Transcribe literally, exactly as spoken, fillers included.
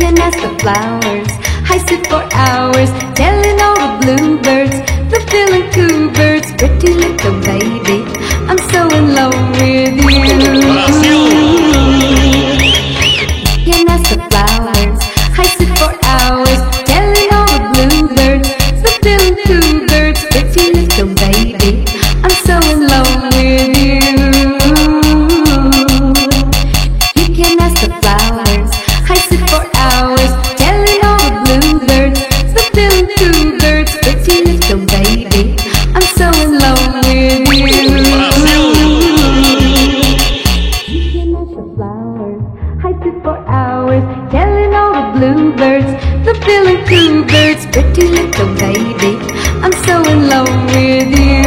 can ask the flowers. I sit for hours telling all the bluebirds, the feeling two birds, pretty little baby, I'm so in love with you. You can ask the flowers. I sit for hours telling all the bluebirds, the feeling two birds, pretty little baby, I'm so in love with you. You can ask the flowers. I sit for hours telling all the bluebirds, the feeling two birds, pretty little baby, I'm so in love with you. You can ask the flowers. I sit for hours telling all the bluebirds, the feeling two birds, pretty little baby, I'm so in love with you.